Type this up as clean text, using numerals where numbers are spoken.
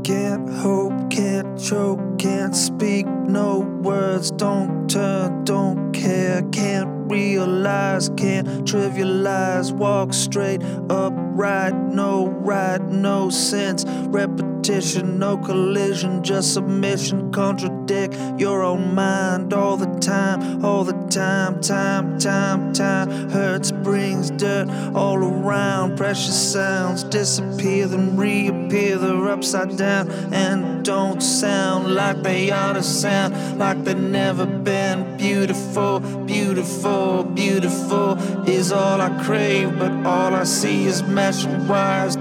Can't hope, can't choke, can't speak, no words, don't turn, don't care, can't realize, can't trivialize, walk straight, upright, no right, no sense, repetition, no collision, just submission, contradict your own mind all the time, time, hurts, brings dirt all around, precious sounds disappear, then reappear, they're upside down and don't sound like they ought to sound, like they've never been. Beautiful, beautiful, beautiful is all I crave, but all I see is mesh and wires.